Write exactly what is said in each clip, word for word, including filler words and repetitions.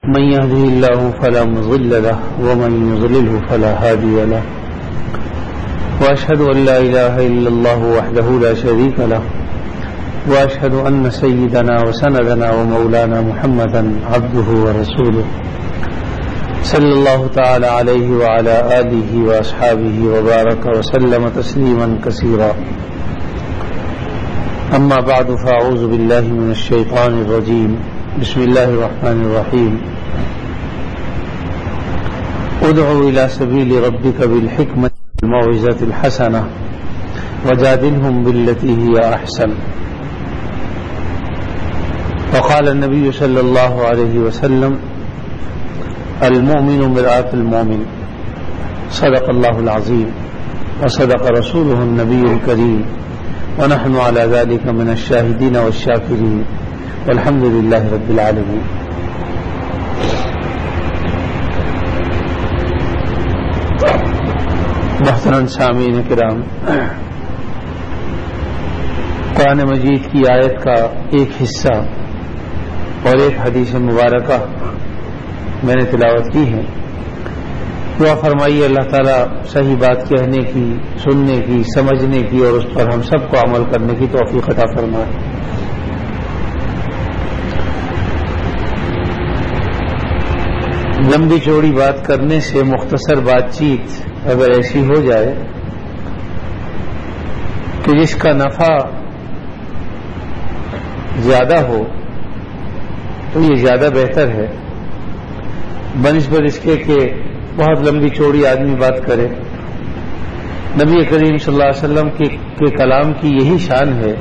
من يهده الله فلا مضل له ومن يضلله فلا هادي له وأشهد أن لا إله إلا الله وحده لا شريك له وأشهد أن سيدنا وسندنا ومولانا محمدا عبده ورسوله صلى الله تعالى عليه وعلى آله وأصحابه وبارك وسلم تسليما كثيرا. أما بعد فأعوذ بالله من الشيطان الرجيم. بسم الله الرحمن الرحيم. ادع إلى سبيل ربك بالحكمة والموعظة الحسنة وجادلهم بالتي هي أحسن. وقال النبي صلى الله عليه وسلم المؤمن مرآة المؤمن. صدق الله العظيم وصدق رسوله النبي الكريم ونحن على ذلك من الشاهدين والشاكرين والحمد لله رب العالمين. محترم سامعین کرام، قرآن مجید کی آیت کا ایک حصہ اور ایک حدیث مبارکہ میں نے تلاوت کی ہے. دعا فرمائیے اللہ تعالیٰ صحیح بات کہنے کی، سننے کی، سمجھنے کی اور اس پر ہم سب کو عمل کرنے کی توفیق عطا فرمائے. لمبی چوڑی بات کرنے سے مختصر بات چیت اگر ایسی ہو جائے کہ جس کا نفع زیادہ ہو تو یہ زیادہ بہتر ہے بنسبت اس کے کہ بہت لمبی چوڑی آدمی بات کرے. نبی کریم صلی اللہ علیہ وسلم کے, کے کلام کی یہی شان ہے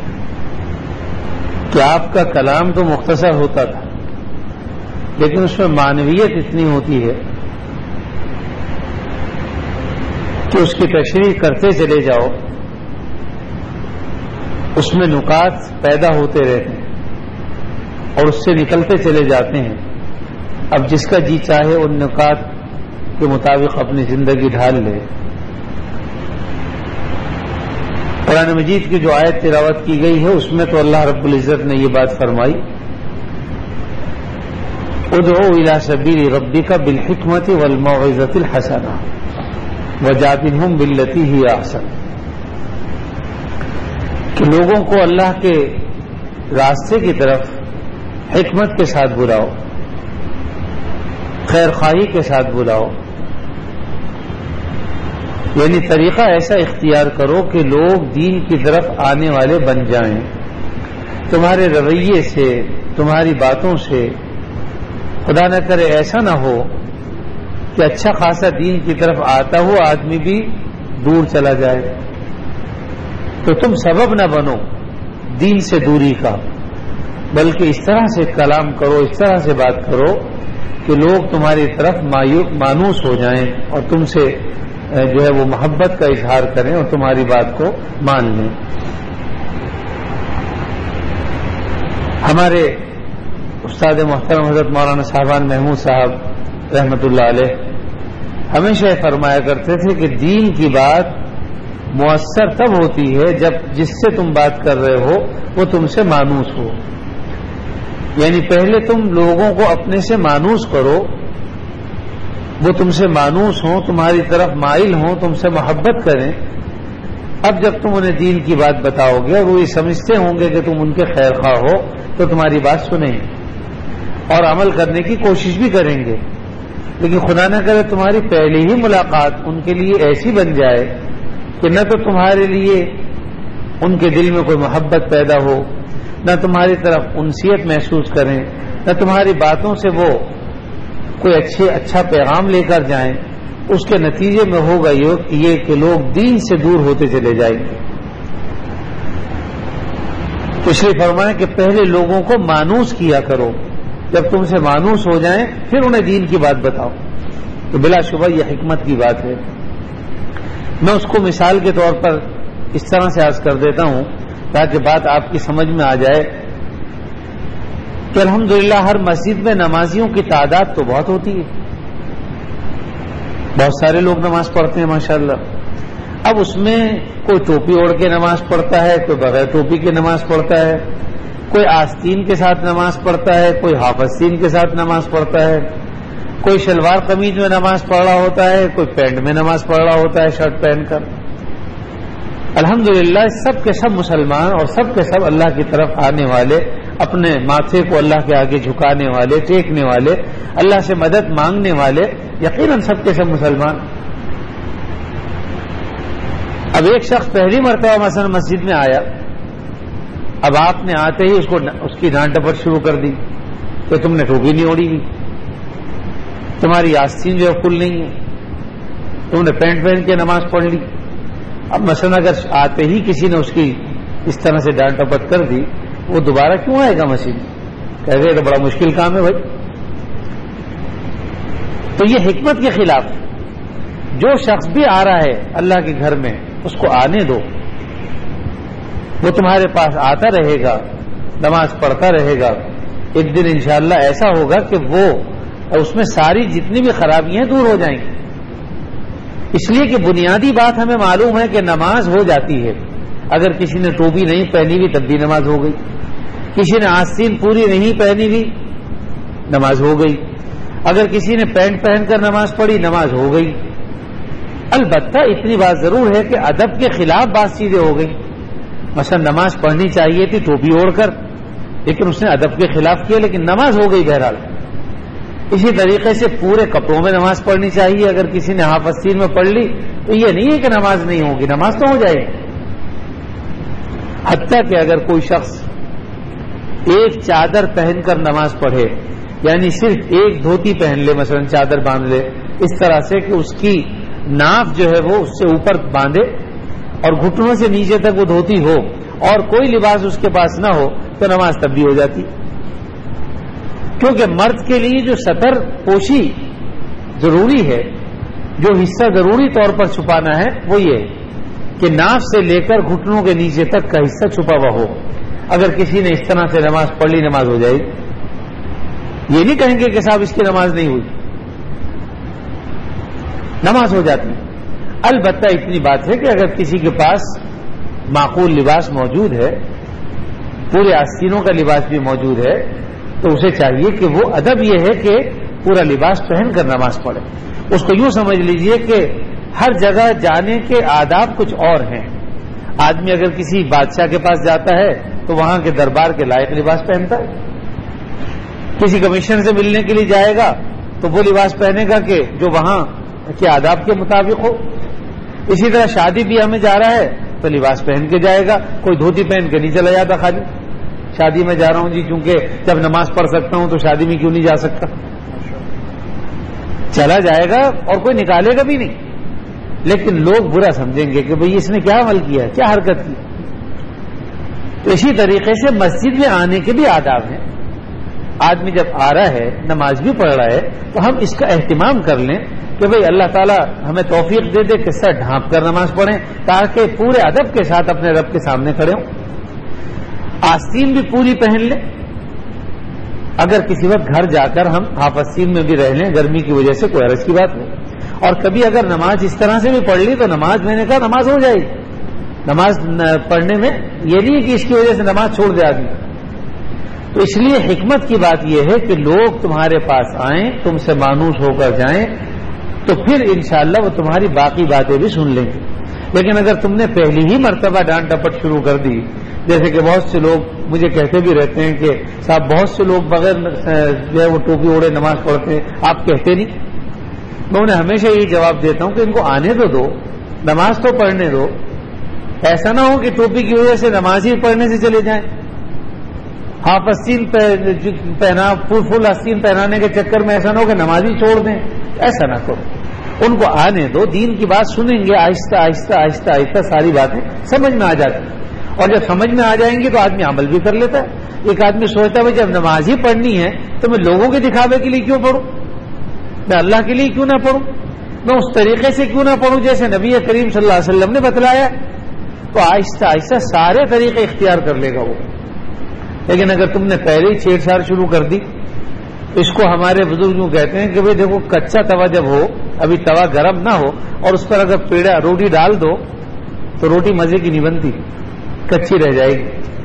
کہ آپ کا کلام تو مختصر ہوتا تھا لیکن اس میں معنویت اتنی ہوتی ہے کہ اس کی تشریح کرتے چلے جاؤ، اس میں نکات پیدا ہوتے رہتے ہیں اور اس سے نکلتے چلے جاتے ہیں. اب جس کا جی چاہے ان نکات کے مطابق اپنی زندگی ڈھال لے. قرآن مجید کی جو آیت تلاوت کی گئی ہے اس میں تو اللہ رب العزت نے یہ بات فرمائی ادعو الی سبیل ربک بالحکمۃ والموعظۃ الحسنہ وجادلہم باللتی ہی احسن، کہ لوگوں کو اللہ کے راستے کی طرف حکمت کے ساتھ بلاؤ، خیر خواہی کے ساتھ بلاؤ. یعنی طریقہ ایسا اختیار کرو کہ لوگ دین کی طرف آنے والے بن جائیں. تمہارے رویے سے، تمہاری باتوں سے خدا نہ کرے ایسا نہ ہو کہ اچھا خاصا دین کی طرف آتا ہو آدمی بھی دور چلا جائے. تو تم سبب نہ بنو دین سے دوری کا، بلکہ اس طرح سے کلام کرو، اس طرح سے بات کرو کہ لوگ تمہاری طرف مانوس ہو جائیں اور تم سے جو ہے وہ محبت کا اظہار کریں اور تمہاری بات کو مان لیں. ہمارے استاد محترم حضرت مولانا صاحبان محمود صاحب رحمت اللہ علیہ ہمیشہ فرمایا کرتے تھے کہ دین کی بات مؤثر تب ہوتی ہے جب جس سے تم بات کر رہے ہو وہ تم سے مانوس ہو. یعنی پہلے تم لوگوں کو اپنے سے مانوس کرو، وہ تم سے مانوس ہوں، تمہاری طرف مائل ہوں، تم سے محبت کریں. اب جب تم انہیں دین کی بات بتاؤ گے اور وہ یہ سمجھتے ہوں گے کہ تم ان کے خیر خواہ ہو تو تمہاری بات سنیں گے اور عمل کرنے کی کوشش بھی کریں گے. لیکن خدا نہ کرے تمہاری پہلی ہی ملاقات ان کے لیے ایسی بن جائے کہ نہ تو تمہارے لیے ان کے دل میں کوئی محبت پیدا ہو، نہ تمہاری طرف انسیت محسوس کریں، نہ تمہاری باتوں سے وہ کوئی اچھے اچھا پیغام لے کر جائیں. اس کے نتیجے میں ہوگا یہ کہ لوگ دین سے دور ہوتے چلے جائیں گے. تو اس لیے فرمایا کہ پہلے لوگوں کو مانوس کیا کرو، جب تم سے مانوس ہو جائیں پھر انہیں دین کی بات بتاؤ. تو بلا شبہ یہ حکمت کی بات ہے. میں اس کو مثال کے طور پر اس طرح سے عرض کر دیتا ہوں تاکہ بات آپ کی سمجھ میں آ جائے کہ الحمدللہ ہر مسجد میں نمازیوں کی تعداد تو بہت ہوتی ہے، بہت سارے لوگ نماز پڑھتے ہیں ماشاءاللہ. اب اس میں کوئی ٹوپی اوڑھ کے نماز پڑھتا ہے، کوئی بغیر ٹوپی کے نماز پڑھتا ہے، کوئی آستین کے ساتھ نماز پڑھتا ہے، کوئی ہاف آستین کے ساتھ نماز پڑھتا ہے، کوئی شلوار قمیض میں نماز پڑھ رہا ہوتا ہے، کوئی پینٹ میں نماز پڑھ رہا ہوتا ہے شرٹ پہن کر. الحمدللہ سب کے سب مسلمان اور سب کے سب اللہ کی طرف آنے والے، اپنے ماتھے کو اللہ کے آگے جھکانے والے، ٹیکنے والے، اللہ سے مدد مانگنے والے، یقیناً سب کے سب مسلمان. اب ایک شخص پہلی مرتبہ مثلا مسجد میں آیا، اب آپ نے آتے ہی اس کو اس کی ڈانٹ ڈپٹ شروع کر دی کہ تم نے ٹوپی نہیں اوڑھی ہوئی، تمہاری آستین جو ہے فل نہیں ہے، تم نے پینٹ پہن کے نماز پڑھ لی. اب مثلا اگر آتے ہی کسی نے اس کی اس طرح سے ڈانٹ ڈپٹ کر دی، وہ دوبارہ کیوں آئے گا مسجد؟ کہہ گئے تو بڑا مشکل کام ہے بھائی. تو یہ حکمت کے خلاف. جو شخص بھی آ رہا ہے اللہ کے گھر میں اس کو آنے دو، وہ تمہارے پاس آتا رہے گا، نماز پڑھتا رہے گا. ایک دن انشاءاللہ ایسا ہوگا کہ وہ اس میں ساری جتنی بھی خرابیاں دور ہو جائیں گی. اس لیے کہ بنیادی بات ہمیں معلوم ہے کہ نماز ہو جاتی ہے. اگر کسی نے ٹوپی نہیں پہنی ہوئی تب بھی نماز ہو گئی، کسی نے آستین پوری نہیں پہنی ہوئی نماز ہو گئی، اگر کسی نے پینٹ پہن کر نماز پڑھی نماز ہو گئی. البتہ اتنی بات ضرور ہے کہ ادب کے خلاف بات چیزیں ہو گئی. مثلا نماز پڑھنی چاہیے تھی ٹوپی اوڑھ کر، لیکن اس نے ادب کے خلاف کیا، لیکن نماز ہو گئی بہرحال. اسی طریقے سے پورے کپڑوں میں نماز پڑھنی چاہیے، اگر کسی نے ہاف آستین میں پڑھ لی تو یہ نہیں ہے کہ نماز نہیں ہوگی، نماز تو ہو جائے. حتیٰ کہ اگر کوئی شخص ایک چادر پہن کر نماز پڑھے، یعنی صرف ایک دھوتی پہن لے، مثلا چادر باندھ لے اس طرح سے کہ اس کی ناف جو ہے وہ اس سے اوپر باندھے اور گھٹنوں سے نیچے تک وہ دھوتی ہو اور کوئی لباس اس کے پاس نہ ہو، تو نماز تب بھی ہو جاتی. کیونکہ مرد کے لیے جو سطر پوشی ضروری ہے، جو حصہ ضروری طور پر چھپانا ہے، وہ یہ ہے کہ ناف سے لے کر گھٹنوں کے نیچے تک کا حصہ چھپا ہوا ہو. اگر کسی نے اس طرح سے نماز پڑھ لی نماز ہو جائے گی. یہ نہیں کہیں گے کہ صاحب اس کی نماز نہیں ہوئی، نماز ہو جاتی. البتہ اتنی بات ہے کہ اگر کسی کے پاس معقول لباس موجود ہے، پورے آستینوں کا لباس بھی موجود ہے، تو اسے چاہیے کہ وہ ادب یہ ہے کہ پورا لباس پہن کر نماز پڑھے. اس کو یوں سمجھ لیجئے کہ ہر جگہ جانے کے آداب کچھ اور ہیں. آدمی اگر کسی بادشاہ کے پاس جاتا ہے تو وہاں کے دربار کے لائق لباس پہنتا ہے. کسی کمشنر سے ملنے کے لیے جائے گا تو وہ لباس پہنے گا کہ جو وہاں کے آداب کے مطابق ہو. اسی طرح شادی بیاہ میں جا رہا ہے تو لباس پہن کے جائے گا. کوئی دھوتی پہن کے نہیں چلا جاتا خالی شادی میں جا رہا ہوں جی چونکہ جب نماز پڑھ سکتا ہوں تو شادی میں کیوں نہیں جا سکتا. چلا جائے گا اور کوئی نکالے گا بھی نہیں، لیکن لوگ برا سمجھیں گے کہ بھئی اس نے کیا عمل کیا ہے، کیا حرکت کی. تو اسی طریقے سے مسجد میں آنے کے بھی آداب ہیں. آدمی جب آ رہا ہے نماز بھی پڑھ رہا ہے تو ہم اس کا اہتمام کر لیں کہ بھئی اللہ تعالیٰ ہمیں توفیق دے دے کہ سر ڈھانپ کر نماز پڑھیں تاکہ پورے ادب کے ساتھ اپنے رب کے سامنے کھڑے ہوں. آستین بھی پوری پہن لیں. اگر کسی وقت گھر جا کر ہم ہاف آستین میں بھی رہ لیں گرمی کی وجہ سے، کوئی عرض کی بات نہیں. اور کبھی اگر نماز اس طرح سے بھی پڑھ لی تو نماز، میں نے کہا نماز ہو جائے گی. نماز پڑھنے میں یہ نہیں کہ اس کی وجہ سے نماز چھوڑ دے آدمی. تو اس لیے حکمت کی بات یہ ہے کہ لوگ تمہارے پاس آئیں، تم سے مانوس ہو کر جائیں، تو پھر انشاءاللہ وہ تمہاری باقی باتیں بھی سن لیں گے. لیکن اگر تم نے پہلی ہی مرتبہ ڈانٹ ڈپٹ شروع کر دی، جیسے کہ بہت سے لوگ مجھے کہتے بھی رہتے ہیں کہ صاحب بہت سے لوگ بغیر جو ہے وہ ٹوپی اوڑے نماز پڑھتے ہیں، آپ کہتے نہیں. میں انہیں ہمیشہ یہی جواب دیتا ہوں کہ ان کو آنے تو دو، نماز تو پڑھنے دو. ایسا نہ ہو کہ ٹوپی کی وجہ سے نماز ہی پڑھنے سے چلے جائیں. ہاف آستین پہنا، فل فل آستین پہنانے کے چکر میں ایسا نہ ہو کہ نماز ہی چھوڑ دیں. ایسا نہ کرو، ان کو آنے دو، دین کی بات سنیں گے، آہستہ آہستہ آہستہ آہستہ ساری باتیں سمجھ میں آ جاتی ہیں. اور جب سمجھ میں آ جائیں گی تو آدمی عمل بھی کر لیتا ہے. ایک آدمی سوچتا ہے جب نماز ہی پڑھنی ہے تو میں لوگوں کے دکھاوے کے لیے کیوں پڑھوں، میں اللہ کے لیے کیوں نہ پڑھوں، میں اس طریقے سے کیوں نہ پڑھوں جیسے نبی کریم صلی اللہ علیہ وسلم نے بتلایا. تو آہستہ آہستہ سارے طریقے اختیار کر لے گا وہ. لیکن اگر تم نے پہلے ہی چھیڑ چھاڑ شروع کر دی، اس کو ہمارے بزرگ یوں کہتے ہیں کہ بھئی دیکھو کچا توا جب ہو، ابھی توا گرم نہ ہو اور اس پر اگر پیڑا روٹی ڈال دو تو روٹی مزے کی نہیں بنتی، کچی رہ جائے گی.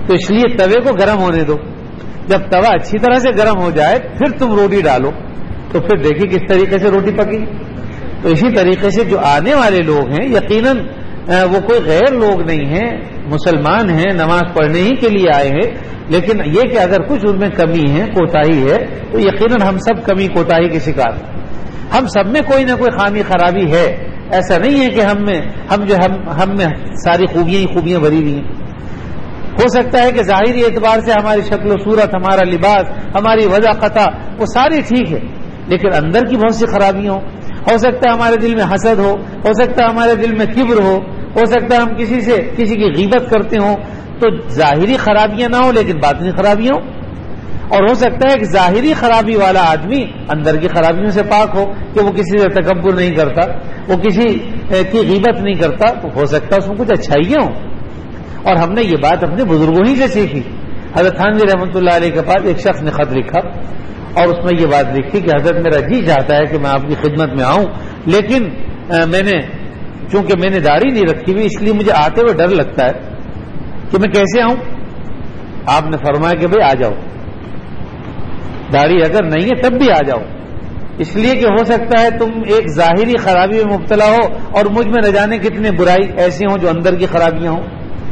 تو اس لیے توے کو گرم ہونے دو. جب توا اچھی طرح سے گرم ہو جائے پھر تم روٹی ڈالو, تو پھر دیکھیے کس طریقے سے روٹی پکی. تو اسی طریقے سے جو آنے والے لوگ ہیں یقیناً وہ کوئی غیر لوگ نہیں ہیں, مسلمان ہیں, نماز پڑھنے ہی کے لیے آئے ہیں, لیکن یہ کہ اگر کچھ ان میں کمی ہے, کوتاہی ہے, تو یقیناً ہم سب کمی کوتاہی کے شکار ہیں. ہم سب میں کوئی نہ کوئی خامی خرابی ہے. ایسا نہیں ہے کہ ہم میں ہم جو ہم ہم میں ساری خوبیاں ہی خوبیاں بھری ہوئی ہیں. ہو سکتا ہے کہ ظاہری اعتبار سے ہماری شکل و صورت, ہمارا لباس, ہماری وضاحت وہ ساری ٹھیک ہے, لیکن اندر کی بہت سی خرابیاں ہوں. ہو سکتا ہے ہمارے دل میں حسد ہو, ہو سکتا ہے ہمارے دل میں کبر ہو, ہو سکتا ہے ہم کسی سے کسی کی غیبت کرتے ہوں, تو ظاہری خرابیاں نہ ہو لیکن باطنی خرابیاں ہوں. اور ہو سکتا ہے کہ ظاہری خرابی والا آدمی اندر کی خرابیوں سے پاک ہو, کہ وہ کسی سے تکبر نہیں کرتا, وہ کسی کی غیبت نہیں کرتا, تو ہو سکتا ہے اس میں کچھ اچھائیاں ہوں. اور ہم نے یہ بات اپنے بزرگوں ہی سے سیکھی. حضرت تھانوی رحمۃ اللہ علیہ کے پاس ایک شخص نے خط لکھا اور اس میں یہ بات لکھی کہ حضرت میرا جی چاہتا ہے کہ میں آپ کی خدمت میں آؤں, لیکن میں نے چونکہ میں نے داڑھی نہیں رکھی ہوئی اس لیے مجھے آتے ہوئے ڈر لگتا ہے کہ میں کیسے آؤں. آپ نے فرمایا کہ بھئی آ جاؤ, داڑھی اگر نہیں ہے تب بھی آ جاؤ, اس لیے کہ ہو سکتا ہے تم ایک ظاہری خرابی میں مبتلا ہو اور مجھ میں نہ جانے کتنے برائی ایسی ہوں جو اندر کی خرابیاں ہوں.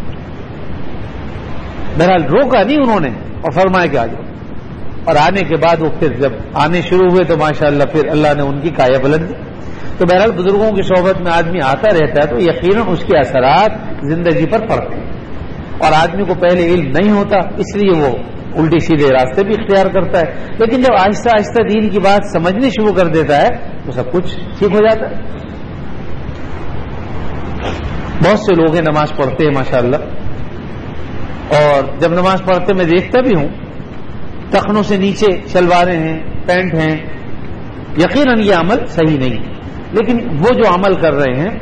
بہرحال روکا نہیں انہوں نے اور فرمایا کہ آ جاؤ. اور آنے کے بعد وہ پھر جب آنے شروع ہوئے تو ماشاءاللہ پھر اللہ نے ان کی کایا بلند دی. تو بہرحال بزرگوں کی صحبت میں آدمی آتا رہتا ہے تو یقیناً اس کے اثرات زندگی پر پڑتے ہیں. اور آدمی کو پہلے علم نہیں ہوتا اس لیے وہ الٹی سیدھے راستے بھی اختیار کرتا ہے, لیکن جب آہستہ آہستہ دین کی بات سمجھنی شروع کر دیتا ہے تو سب کچھ ٹھیک ہو جاتا ہے. بہت سے لوگ ہیں نماز پڑھتے ہیں ماشاءاللہ, اور جب نماز پڑھتے میں دیکھتا بھی ہوں ٹخنوں سے نیچے شلواریں ہیں, پینٹ ہیں. یقیناً یہ عمل صحیح نہیں, لیکن وہ جو عمل کر رہے ہیں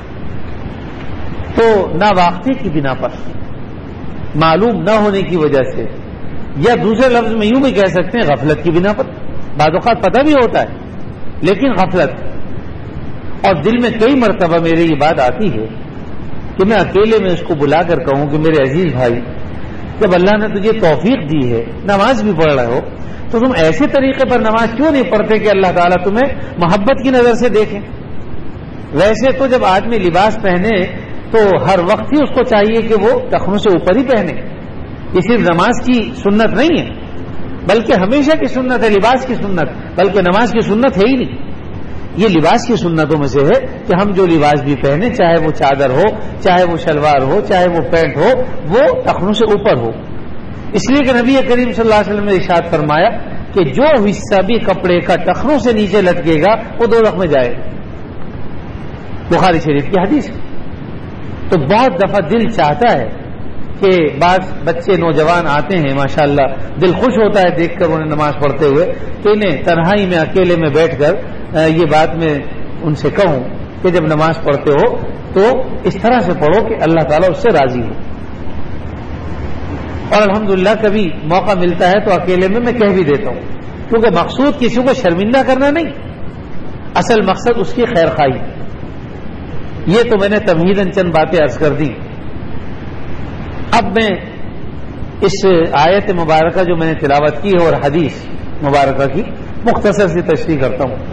تو ناواقفی کی بنا پر, معلوم نہ ہونے کی وجہ سے, یا دوسرے لفظ میں یوں بھی کہہ سکتے ہیں غفلت کی بنا پر. بعض اوقات پتہ بھی ہوتا ہے لیکن غفلت. اور دل میں کئی مرتبہ میرے یہ بات آتی ہے کہ میں اکیلے میں اس کو بلا کر کہوں کہ میرے عزیز بھائی, جب اللہ نے تجھے توفیق دی ہے, نماز بھی پڑھ رہے ہو, تو تم ایسے طریقے پر نماز کیوں نہیں پڑھتے کہ اللہ تعالیٰ تمہیں محبت کی نظر سے دیکھے. ویسے تو جب آدمی لباس پہنے تو ہر وقت ہی اس کو چاہیے کہ وہ ٹخنوں سے اوپر ہی پہنے. یہ صرف نماز کی سنت نہیں ہے بلکہ ہمیشہ کی سنت ہے, لباس کی سنت, بلکہ نماز کی سنت ہے ہی نہیں. یہ لباس کی سنتوں میں سے ہے کہ ہم جو لباس بھی پہنے, چاہے وہ چادر ہو, چاہے وہ شلوار ہو, چاہے وہ پینٹ ہو, وہ ٹخنوں سے اوپر ہو. اس لیے کہ نبی کریم صلی اللہ علیہ وسلم نے ارشاد فرمایا کہ جو حصہ بھی کپڑے کا ٹخنوں سے نیچے لٹکے گا وہ دوزخ میں جائے. بخاری شریف کی حدیث. تو بہت دفعہ دل چاہتا ہے کہ بعض بچے نوجوان آتے ہیں ماشاءاللہ, دل خوش ہوتا ہے دیکھ کر انہیں نماز پڑھتے ہوئے, تو انہیں تنہائی میں اکیلے میں بیٹھ کر یہ بات میں ان سے کہوں کہ جب نماز پڑھتے ہو تو اس طرح سے پڑھو کہ اللہ تعالیٰ اس سے راضی ہو. اور الحمدللہ کبھی موقع ملتا ہے تو اکیلے میں میں کہہ بھی دیتا ہوں, کیونکہ مقصود کسی کو شرمندہ کرنا نہیں, اصل مقصد اس کی خیر خواہی. یہ تو میں نے تمہیداً چند باتیں عرض کر دی. اب میں اس آیت مبارکہ جو میں نے تلاوت کی اور حدیث مبارکہ کی مختصر سی تشریح کرتا ہوں.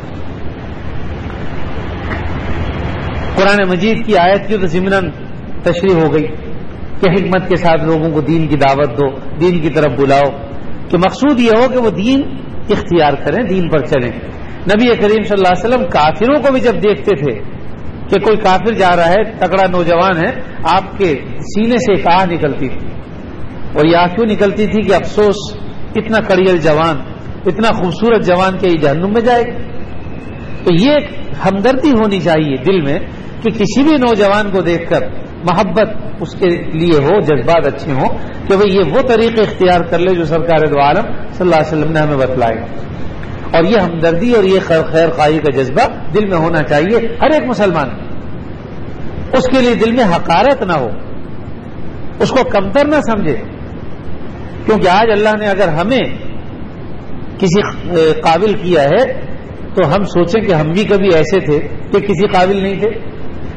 قرآن مجید کی آیت کی تو ضمناً تشریح ہو گئی کہ حکمت کے ساتھ لوگوں کو دین کی دعوت دو, دین کی طرف بلاؤ, کہ مقصود یہ ہو کہ وہ دین اختیار کریں, دین پر چلیں. نبی کریم صلی اللہ علیہ وسلم کافروں کو بھی جب دیکھتے تھے کہ کوئی کافر جا رہا ہے, تگڑا نوجوان ہے, آپ کے سینے سے ایک آہ نکلتی تھی. اور یہ آہ کیوں نکلتی تھی کہ افسوس اتنا کڑیل جوان, اتنا خوبصورت جوان کہ یہ جہنم میں جائے. تو یہ ایک ہمدردی ہونی چاہیے دل میں کہ کسی بھی نوجوان کو دیکھ کر محبت اس کے لیے ہو, جذبات اچھے ہوں کہ وہ یہ وہ طریقے اختیار کر لے جو سرکار دو عالم صلی اللہ علیہ وسلم نے ہمیں بتلائے. اور یہ ہمدردی اور یہ خیر خواہی کا جذبہ دل میں ہونا چاہیے ہر ایک مسلمان. اس کے لیے دل میں حقارت نہ ہو, اس کو کمتر نہ سمجھے, کیونکہ آج اللہ نے اگر ہمیں کسی قابل کیا ہے تو ہم سوچیں کہ ہم بھی کبھی ایسے تھے کہ کسی قابل نہیں تھے.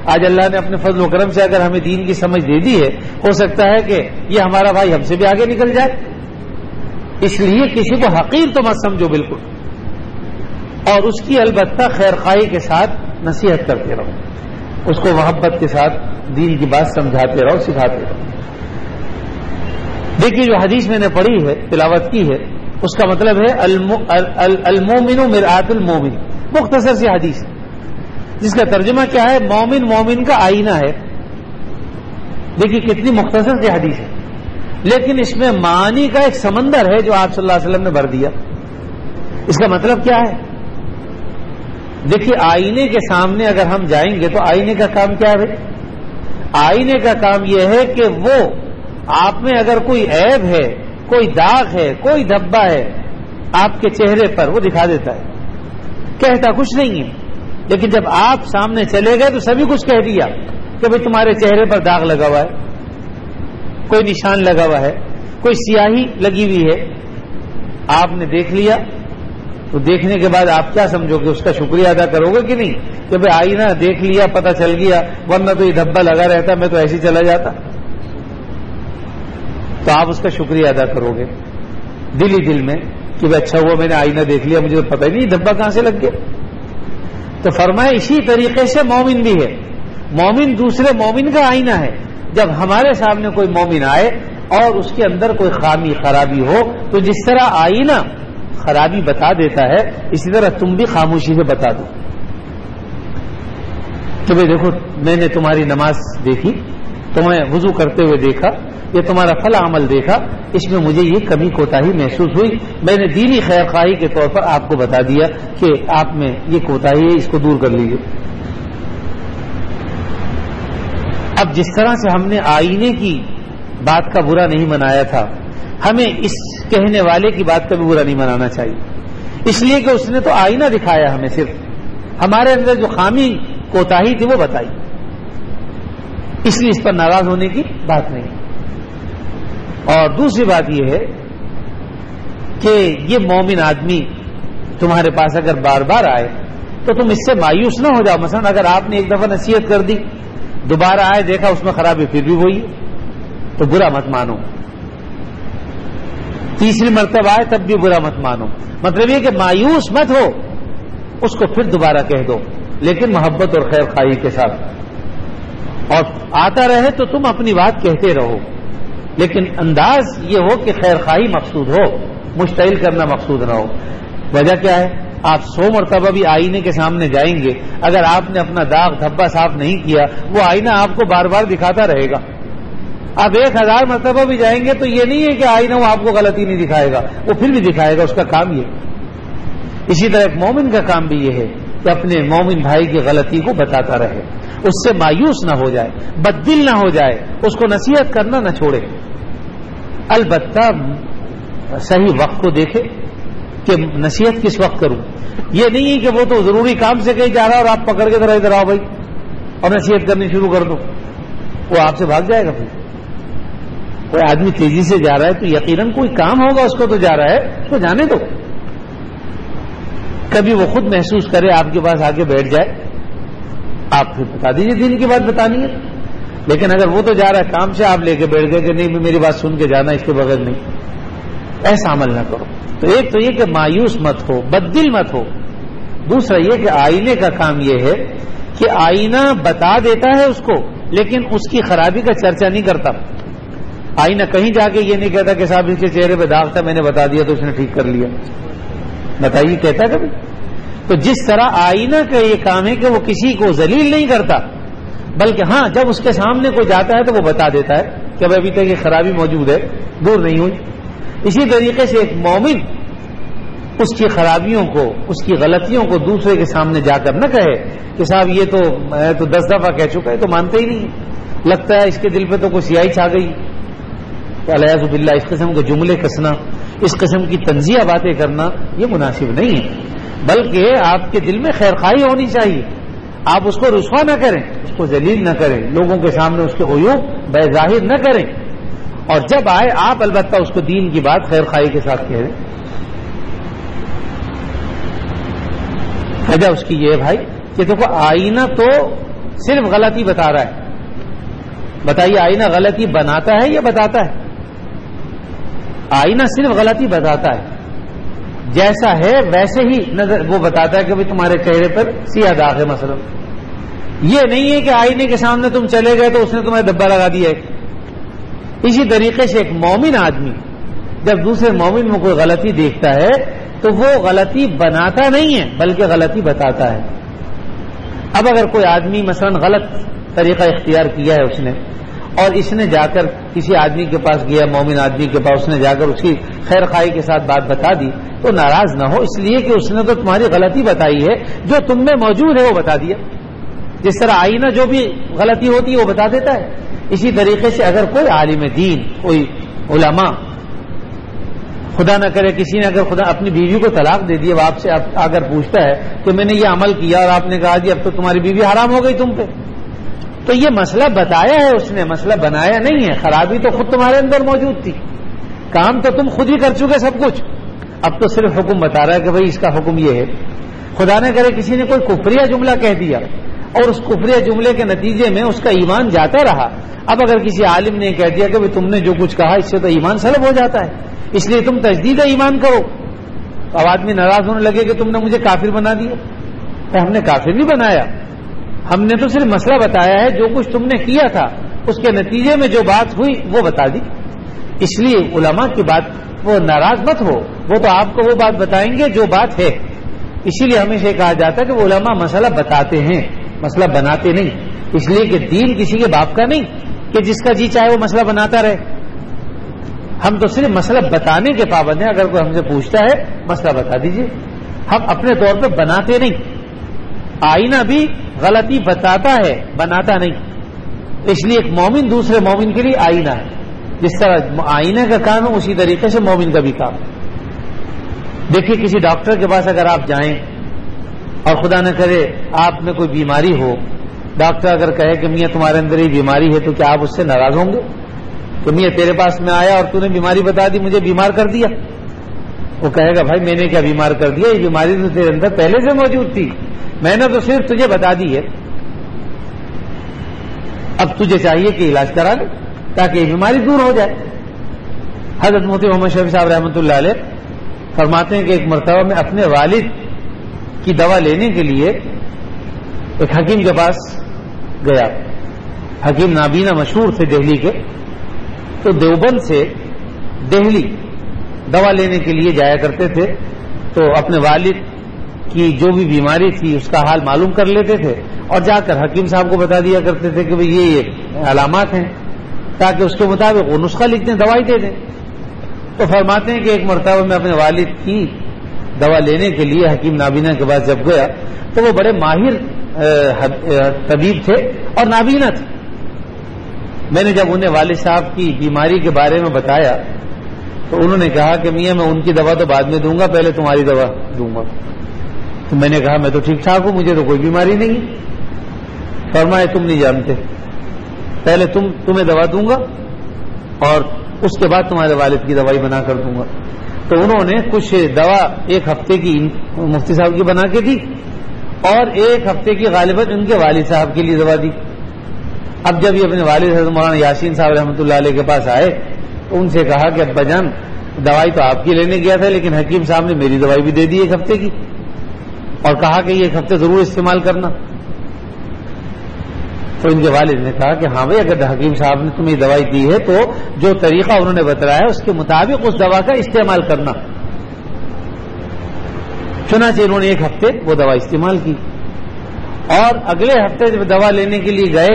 آج اللہ نے اپنے فضل و کرم سے اگر ہمیں دین کی سمجھ دے دی ہے، ہو سکتا ہے کہ یہ ہمارا بھائی ہم سے بھی آگے نکل جائے. اس لیے کسی کو حقیر تو مت سمجھو بالکل، اور اس کی البتہ خیر خواہی کے ساتھ نصیحت کرتے رہو، اس کو محبت کے ساتھ دین کی بات سمجھاتے رہو، سکھاتے رہو. دیکھیے جو حدیث میں نے پڑھی ہے، تلاوت کی ہے، اس کا مطلب ہے المومن مرآت المومن. مختصر سی حدیث جس کا ترجمہ کیا ہے؟ مومن مومن کا آئینہ ہے. دیکھیے کتنی مختصر سی حدیث ہے، لیکن اس میں معانی کا ایک سمندر ہے جو آپ صلی اللہ علیہ وسلم نے بھر دیا. اس کا مطلب کیا ہے؟ دیکھیے آئینے کے سامنے اگر ہم جائیں گے تو آئینے کا کام کیا ہے؟ آئینے کا کام یہ ہے کہ وہ آپ میں اگر کوئی عیب ہے، کوئی داغ ہے، کوئی دھبا ہے آپ کے چہرے پر، وہ دکھا دیتا ہے. کہتا کچھ نہیں ہے، لیکن جب آپ سامنے چلے گئے تو سبھی کچھ کہہ دیا کہ بھئی تمہارے چہرے پر داغ لگا ہوا ہے، کوئی نشان لگا ہوا ہے، کوئی سیاہی لگی ہوئی ہے. آپ نے دیکھ لیا تو دیکھنے کے بعد آپ کیا سمجھو گے؟ اس کا شکریہ ادا کرو گے کہ نہیں کہ بھئی آئینہ دیکھ لیا، پتہ چل گیا، ورنہ تو یہ دھبا لگا رہتا، میں تو ایسے ہی چلا جاتا. تو آپ اس کا شکریہ ادا کرو گے دل ہی دل میں کہ بھئی اچھا ہوا میں نے آئینہ دیکھ لیا، مجھے تو پتہ ہی نہیں دھبا کہاں سے لگ گیا. تو فرمایا اسی طریقے سے مومن بھی ہے. مومن دوسرے مومن کا آئینہ ہے. جب ہمارے سامنے کوئی مومن آئے اور اس کے اندر کوئی خامی خرابی ہو تو جس طرح آئینہ خرابی بتا دیتا ہے، اسی طرح تم بھی خاموشی سے بتا دو کہ بھئی دیکھو میں نے تمہاری نماز دیکھی، تمہیں وضو کرتے ہوئے دیکھا، یہ تمہارا فلاں عمل دیکھا، اس میں مجھے یہ کمی کوتاہی محسوس ہوئی، میں نے دینی خیر خواہی کے طور پر آپ کو بتا دیا کہ آپ میں یہ کوتاہی ہے، اس کو دور کر لیجیے. اب جس طرح سے ہم نے آئینے کی بات کا برا نہیں منایا تھا، ہمیں اس کہنے والے کی بات کا بھی برا نہیں منانا چاہیے، اس لیے کہ اس نے تو آئینہ دکھایا ہمیں، صرف ہمارے اندر جو خامی کوتاہی تھی وہ بتائی، اس لیے اس پر ناراض ہونے کی بات نہیں. اور دوسری بات یہ ہے کہ یہ مومن آدمی تمہارے پاس اگر بار بار آئے تو تم اس سے مایوس نہ ہو جاؤ. مثلا اگر آپ نے ایک دفعہ نصیحت کر دی، دوبارہ آئے دیکھا اس میں خرابی پھر بھی وہی، تو برا مت مانو. تیسری مرتبہ آئے تب بھی برا مت مانو. مطلب یہ کہ مایوس مت ہو، اس کو پھر دوبارہ کہہ دو، لیکن محبت اور خیر خواہی کے ساتھ. اور آتا رہے تو تم اپنی بات کہتے رہو، لیکن انداز یہ ہو کہ خیر خواہی مقصود ہو، مشتعل کرنا مقصود نہ ہو. وجہ کیا ہے؟ آپ سو مرتبہ بھی آئینے کے سامنے جائیں گے، اگر آپ نے اپنا داغ دھبا صاف نہیں کیا، وہ آئینہ آپ کو بار بار دکھاتا رہے گا. آپ ایک ہزار مرتبہ بھی جائیں گے تو یہ نہیں ہے کہ آئینہ وہ آپ کو غلطی نہیں دکھائے گا، وہ پھر بھی دکھائے گا، اس کا کام یہ. اسی طرح ایک مومن کا کام بھی یہ ہے کہ اپنے مومن بھائی کی غلطی کو بتاتا رہے، اس سے مایوس نہ ہو جائے، بددل نہ ہو جائے، اس کو نصیحت کرنا نہ چھوڑے. البتہ صحیح وقت کو دیکھے کہ نصیحت کس وقت کروں. یہ نہیں ہے کہ وہ تو ضروری کام سے کہیں جا رہا اور آپ پکڑ کے ذرا ادھر آؤ بھائی اور نصیحت کرنی شروع کر دو، وہ آپ سے بھاگ جائے گا. پھر کوئی آدمی تیزی سے جا رہا ہے تو یقیناً کوئی کام ہوگا، اس کو تو جا رہا ہے، اس کو جانے دو. کبھی وہ خود محسوس کرے آپ کے پاس آ کے بیٹھ جائے، آپ پھر بتا دیجیے دین کی بات بتانی ہے. لیکن اگر وہ تو جا رہا ہے کام سے، آپ لے کے بیٹھ گئے کہ نہیں میری بات سن کے جانا، اس کے بغیر نہیں، ایسا عمل نہ کرو. تو ایک تو یہ کہ مایوس مت ہو، بددل مت ہو. دوسرا یہ کہ آئینے کا کام یہ ہے کہ آئینہ بتا دیتا ہے اس کو، لیکن اس کی خرابی کا چرچا نہیں کرتا. آئینہ کہیں جا کے یہ نہیں کہتا کہ صاحب اس کے چہرے پہ داغ تھا، میں نے بتا دیا تو اس نے ٹھیک کر لیا. بتائیے کہتا ہے کبھی؟ تو جس طرح آئینہ کا یہ کام ہے کہ وہ کسی کو ذلیل نہیں کرتا، بلکہ ہاں جب اس کے سامنے کوئی جاتا ہے تو وہ بتا دیتا ہے کہ اب ابھی تک یہ خرابی موجود ہے، دور نہیں ہوئی. اسی طریقے سے ایک مومن اس کی خرابیوں کو، اس کی غلطیوں کو دوسرے کے سامنے جا کر نہ کہے کہ صاحب یہ تو میں تو دس دفعہ کہہ چکا ہے، تو مانتے ہی نہیں، لگتا ہے اس کے دل پہ تو کوئی سیاہی چھا گئی. الیاذ باللہ اس قسم کے جملے کسنا، اس قسم کی تنزیہ باتیں کرنا یہ مناسب نہیں ہے. بلکہ آپ کے دل میں خیر خواہی ہونی چاہیے. آپ اس کو رسوا نہ کریں، اس کو ذلیل نہ کریں، لوگوں کے سامنے اس کے عیوب بے ظاہر نہ کریں. اور جب آئے آپ البتہ اس کو دین کی بات خیر خواہی کے ساتھ کہہ دیں. وجہ اس کی یہ ہے بھائی کہ دیکھو آئینہ تو صرف غلطی بتا رہا ہے. بتائیے آئینہ غلطی بناتا ہے یا بتاتا ہے؟ آئینہ صرف غلطی بتاتا ہے، جیسا ہے ویسے ہی نظر وہ بتاتا ہے کہ بھائی تمہارے چہرے پر سیاہ داغ ہے مثلا. یہ نہیں ہے کہ آئینے کے سامنے تم چلے گئے تو اس نے تمہیں ڈبہ لگا دیا ہے. اسی طریقے سے ایک مومن آدمی جب دوسرے مومن میں کوئی غلطی دیکھتا ہے تو وہ غلطی بناتا نہیں ہے بلکہ غلطی بتاتا ہے. اب اگر کوئی آدمی مثلا غلط طریقہ اختیار کیا ہے اس نے، اور اس نے جا کر کسی آدمی کے پاس گیا، مومن آدمی کے پاس، اس نے جا کر اس کی خیر خواہی کے ساتھ بات بتا دی، تو ناراض نہ ہو، اس لیے کہ اس نے تو تمہاری غلطی بتائی ہے، جو تم میں موجود ہے وہ بتا دیا. جس طرح آئینہ جو بھی غلطی ہوتی ہے وہ بتا دیتا ہے. اسی طریقے سے اگر کوئی عالم دین، کوئی علماء، خدا نہ کرے کسی نے اگر خدا اپنی بیوی کو طلاق دے دی، وہ آپ سے اگر پوچھتا ہے کہ میں نے یہ عمل کیا اور آپ نے کہا جی اب تو تمہاری بیوی حرام ہو گئی تم پہ، تو یہ مسئلہ بتایا ہے اس نے، مسئلہ بنایا نہیں ہے. خرابی تو خود تمہارے اندر موجود تھی، کام تو تم خود ہی کر چکے سب کچھ. اب تو صرف حکم بتا رہا ہے کہ بھئی اس کا حکم یہ ہے. خدا نہ کرے کسی نے کوئی کفریہ جملہ کہہ دیا اور اس کفریہ جملے کے نتیجے میں اس کا ایمان جاتا رہا. اب اگر کسی عالم نے کہہ دیا کہ بھئی تم نے جو کچھ کہا اس سے تو ایمان سلب ہو جاتا ہے، اس لیے تم تجدید ایمان کرو، اب آدمی ناراض ہونے لگے کہ تم نے مجھے کافر بنا دیا. تو ہم نے کافر نہیں بنایا، ہم نے تو صرف مسئلہ بتایا ہے، جو کچھ تم نے کیا تھا اس کے نتیجے میں جو بات ہوئی وہ بتا دی. اس لیے علماء کی بات وہ ناراض مت ہو، وہ تو آپ کو وہ بات بتائیں گے جو بات ہے. اسی لیے ہمیشہ کہا جاتا ہے کہ وہ علماء مسئلہ بتاتے ہیں، مسئلہ بناتے نہیں. اس لیے کہ دین کسی کے باپ کا نہیں کہ جس کا جی چاہے وہ مسئلہ بناتا رہے. ہم تو صرف مسئلہ بتانے کے پابند ہیں. اگر کوئی ہم سے پوچھتا ہے مسئلہ بتا دیجیے، ہم اپنے طور پہ بناتے نہیں. آئینہ بھی غلطی بتاتا ہے، بناتا نہیں. اس لیے ایک مومن دوسرے مومن کے لیے آئینہ ہے. جس طرح آئینہ کا کام ہے اسی طریقے سے مومن کا بھی کام. دیکھیے کسی ڈاکٹر کے پاس اگر آپ جائیں اور خدا نہ کرے آپ میں کوئی بیماری ہو، ڈاکٹر اگر کہے کہ میاں تمہارے اندر یہ بیماری ہے، تو کیا آپ اس سے ناراض ہوں گے کہ میاں تیرے پاس میں آیا اور تو نے بیماری بتا دی، مجھے بیمار کر دیا؟ وہ کہے گا بھائی میں نے کیا بیمار کر دیا، یہ بیماری تو تیرے اندر پہلے سے موجود تھی، میں نے تو صرف تجھے بتا دی ہے. اب تجھے چاہیے کہ علاج کرا لے تاکہ یہ بیماری دور ہو جائے. حضرت مفتی محمد شفیع صاحب رحمۃ اللہ علیہ فرماتے ہیں کہ ایک مرتبہ میں اپنے والد کی دوا لینے کے لیے ایک حکیم کے پاس گیا. حکیم نابینا مشہور تھے دہلی کے، تو دیوبند سے دہلی دوا لینے کے لیے جایا کرتے تھے. تو اپنے والد کی جو بھی بیماری تھی اس کا حال معلوم کر لیتے تھے اور جا کر حکیم صاحب کو بتا دیا کرتے تھے کہ یہ یہ علامات ہیں، تاکہ اس کے مطابق وہ نسخہ لکھ دیں، دوائی دے دیں. تو فرماتے ہیں کہ ایک مرتبہ میں اپنے والد کی دوا لینے کے لیے حکیم نابینا کے پاس جب گیا تو وہ بڑے ماہر طبیب تھے اور نابینا تھے. میں نے جب انہیں والد صاحب کی بیماری کے بارے میں بتایا تو انہوں نے کہا کہ میاں میں ان کی دوا تو بعد میں دوں گا، پہلے تمہاری دوا دوں گا. تو میں نے کہا میں تو ٹھیک ٹھاک ہوں، مجھے تو کوئی بیماری نہیں. فرمایا تم نہیں جانتے، پہلے تم تمہیں دوا دوں گا اور اس کے بعد تمہارے والد کی دوائی بنا کر دوں گا. تو انہوں نے کچھ دوا ایک ہفتے کی مفتی صاحب کی بنا کے دی اور ایک ہفتے کی غالباً ان کے والد صاحب کے لیے دوا دی. اب جب یہ اپنے والد حضرت مولانا یاسین صاحب رحمۃ اللہ علیہ کے پاس آئے تو ان سے کہا کہ ابا جان دوائی تو آپ کی لینے گیا تھا لیکن حکیم صاحب نے میری دوائی بھی دے دی ایک ہفتے کی اور کہا کہ یہ ایک ہفتے ضرور استعمال کرنا. تو ان کے والد نے کہا کہ ہاں بھائی اگر حکیم صاحب نے تمہیں دوائی دی ہے تو جو طریقہ انہوں نے بتایا ہے اس کے مطابق اس دوا کا استعمال کرنا. چنانچہ انہوں نے ایک ہفتے وہ دوا استعمال کی اور اگلے ہفتے جب دوا لینے کے لیے گئے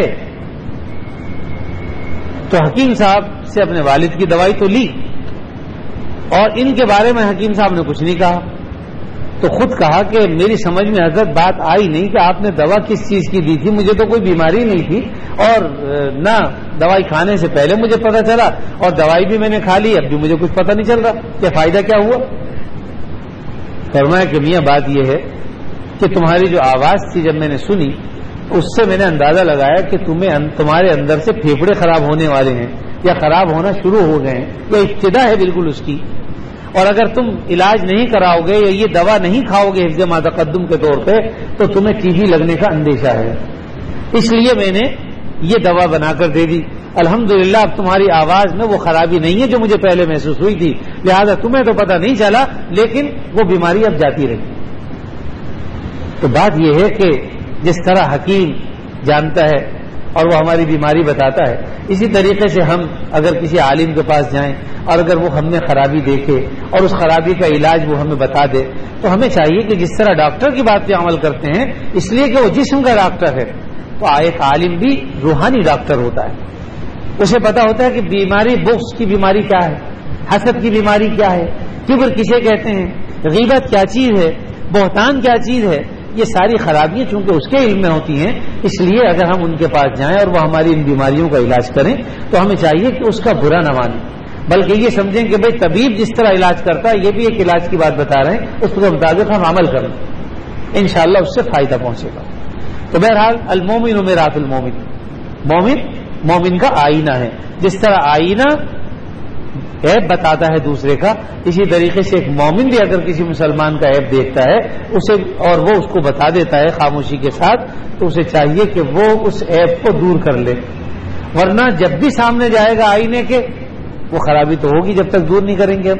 تو حکیم صاحب سے اپنے والد کی دوائی تو لی اور ان کے بارے میں حکیم صاحب نے کچھ نہیں کہا. تو خود کہا کہ میری سمجھ میں حضرت بات آئی نہیں کہ آپ نے دوا کس چیز کی دی تھی، مجھے تو کوئی بیماری نہیں تھی اور نہ دوائی کھانے سے پہلے مجھے پتہ چلا اور دوائی بھی میں نے کھا لی، اب بھی مجھے کچھ پتہ نہیں چل رہا کہ فائدہ کیا ہوا. فرمایا کہ میاں بات یہ ہے کہ تمہاری جو آواز تھی جب میں نے سنی اس سے میں نے اندازہ لگایا کہ تمہیں تمہارے اندر سے پھیپھڑے خراب ہونے والے ہیں یا خراب ہونا شروع ہو گئے ہیں یا ابتدا ہے بالکل اس کی، اور اگر تم علاج نہیں کراؤ گے یا یہ دوا نہیں کھاؤ گے حفظ ما تقدم کے طور پہ تو تمہیں ٹی بی لگنے کا اندیشہ ہے. اس لیے میں نے یہ دوا بنا کر دے دی. الحمدللہ اب تمہاری آواز میں وہ خرابی نہیں ہے جو مجھے پہلے محسوس ہوئی تھی, لہذا تمہیں تو پتہ نہیں چلا لیکن وہ بیماری اب جاتی رہی. تو بات یہ ہے کہ جس طرح حکیم جانتا ہے اور وہ ہماری بیماری بتاتا ہے, اسی طریقے سے ہم اگر کسی عالم کے پاس جائیں اور اگر وہ ہم میں خرابی دیکھے اور اس خرابی کا علاج وہ ہمیں بتا دے تو ہمیں چاہیے کہ جس طرح ڈاکٹر کی بات پہ عمل کرتے ہیں, اس لیے کہ وہ جسم کا ڈاکٹر ہے, تو ایک عالم بھی روحانی ڈاکٹر ہوتا ہے. اسے پتا ہوتا ہے کہ بیماری بغض کی بیماری کیا ہے, حسد کی بیماری کیا ہے, کبر کسے کہتے ہیں, غیبت کیا چیز ہے, بہتان کیا چیز ہے. یہ ساری خرابیاں چونکہ اس کے علم میں ہوتی ہیں, اس لیے اگر ہم ان کے پاس جائیں اور وہ ہماری ان بیماریوں کا علاج کریں تو ہمیں چاہیے کہ اس کا برا نہ مانیں, بلکہ یہ سمجھیں کہ بھئی طبیب جس طرح علاج کرتا ہے یہ بھی ایک علاج کی بات بتا رہے ہیں, اس کے مطابق ہم عمل کریں, انشاءاللہ اس سے فائدہ پہنچے گا. تو بہرحال المومن میراث المومن, مومن مومن کا آئینہ ہے. جس طرح آئینہ عیب بتاتا ہے دوسرے کا, اسی طریقے سے ایک مومن بھی اگر کسی مسلمان کا عیب دیکھتا ہے اسے اور وہ اس کو بتا دیتا ہے خاموشی کے ساتھ, تو اسے چاہیے کہ وہ اس عیب کو دور کر لے, ورنہ جب بھی سامنے جائے گا آئینے کے وہ خرابی تو ہوگی جب تک دور نہیں کریں گے.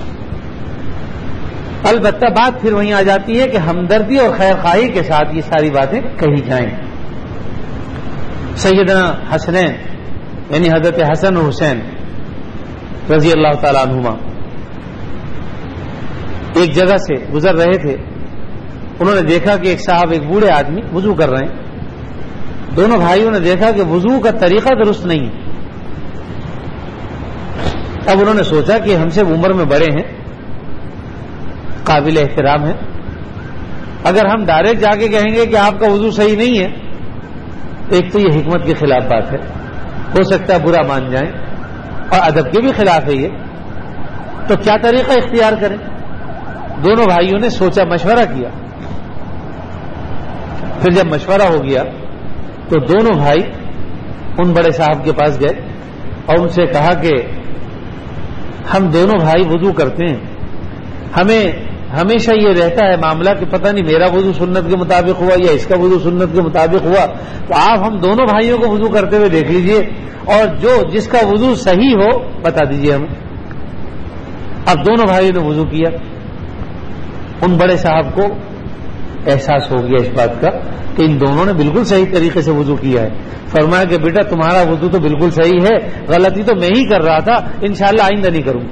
البتہ بات پھر وہیں آ جاتی ہے کہ ہمدردی اور خیر خواہی کے ساتھ یہ ساری باتیں کہی جائیں. سیدنا حسنین یعنی حضرت حسن اور حسین رضی اللہ تعالیٰ عنہما ایک جگہ سے گزر رہے تھے. انہوں نے دیکھا کہ ایک صاحب ایک بوڑھے آدمی وضو کر رہے ہیں. دونوں بھائیوں نے دیکھا کہ وضو کا طریقہ درست نہیں. اب انہوں نے سوچا کہ ہم سے عمر میں بڑے ہیں, قابل احترام ہیں, اگر ہم ڈائریکٹ جا کے کہیں گے کہ آپ کا وضو صحیح نہیں ہے, ایک تو یہ حکمت کے خلاف بات ہے, ہو سکتا ہے برا مان جائیں, اور ادب کے بھی خلاف ہے یہ, تو کیا طریقہ اختیار کریں. دونوں بھائیوں نے سوچا, مشورہ کیا. پھر جب مشورہ ہو گیا تو دونوں بھائی ان بڑے صاحب کے پاس گئے اور ان سے کہا کہ ہم دونوں بھائی وضو کرتے ہیں, ہمیں ہمیشہ یہ رہتا ہے معاملہ کہ پتہ نہیں میرا وضو سنت کے مطابق ہوا یا اس کا وضو سنت کے مطابق ہوا, تو آپ ہم دونوں بھائیوں کو وضو کرتے ہوئے دیکھ لیجئے اور جو جس کا وضو صحیح ہو بتا دیجئے ہمیں. اب دونوں بھائیوں نے وضو کیا. ان بڑے صاحب کو احساس ہو گیا اس بات کا کہ ان دونوں نے بالکل صحیح طریقے سے وضو کیا ہے. فرمایا کہ بیٹا تمہارا وضو تو بالکل صحیح ہے, غلطی تو میں ہی کر رہا تھا, انشاءاللہ آئندہ نہیں کروں.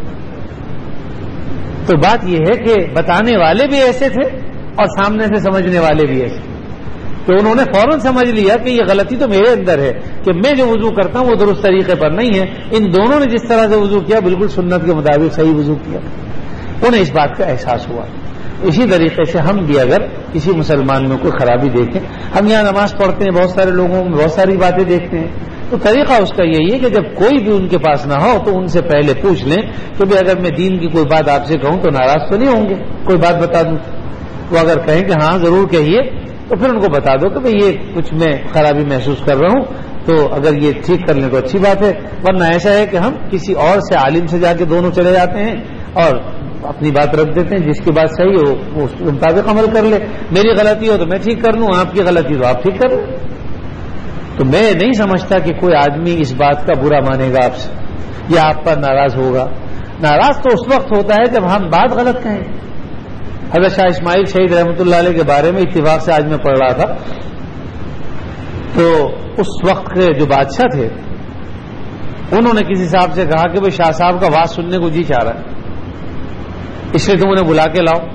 تو بات یہ ہے کہ بتانے والے بھی ایسے تھے اور سامنے سے سمجھنے والے بھی ایسے, تو انہوں نے فوراً سمجھ لیا کہ یہ غلطی تو میرے اندر ہے کہ میں جو وضو کرتا ہوں وہ درست طریقے پر نہیں ہے. ان دونوں نے جس طرح سے وضو کیا بالکل سنت کے مطابق صحیح وضو کیا. انہیں اس بات کا احساس ہوا. اسی طریقے سے ہم بھی اگر کسی مسلمان میں کوئی خرابی دیکھیں, ہم یہاں نماز پڑھتے ہیں, بہت سارے لوگوں میں بہت ساری باتیں دیکھتے ہیں, تو طریقہ اس کا یہی ہے کہ جب کوئی بھی ان کے پاس نہ ہو تو ان سے پہلے پوچھ لیں کہ بھائی اگر میں دین کی کوئی بات آپ سے کہوں تو ناراض تو نہیں ہوں گے, کوئی بات بتا دوں. وہ اگر کہیں کہ ہاں ضرور کہیے تو پھر ان کو بتا دو کہ بھئی یہ کچھ میں خرابی محسوس کر رہا ہوں, تو اگر یہ ٹھیک کر لیں تو اچھی بات ہے, ورنہ ایسا ہے کہ ہم کسی اور سے عالم سے جا کے دونوں چلے جاتے ہیں اور اپنی بات رکھ دیتے ہیں, جس کی بات صحیح ہو وہ اس کے مطابق عمل کر لے. میری غلطی ہو تو میں ٹھیک کر لوں, آپ کی غلطی تو آپ ٹھیک کر لیں. تو میں نہیں سمجھتا کہ کوئی آدمی اس بات کا برا مانے گا آپ سے یا آپ پر ناراض ہوگا. ناراض تو اس وقت ہوتا ہے جب ہم بات غلط کہیں. حضرت شاہ اسماعیل شہید رحمۃ اللہ علیہ کے بارے میں اتفاق سے آج میں پڑھ رہا تھا, تو اس وقت کے جو بادشاہ تھے انہوں نے کسی صاحب سے کہا کہ بھئی شاہ صاحب کا آواز سننے کو جی چاہ رہا ہے, اس لیے تم انہیں بلا کے لاؤ.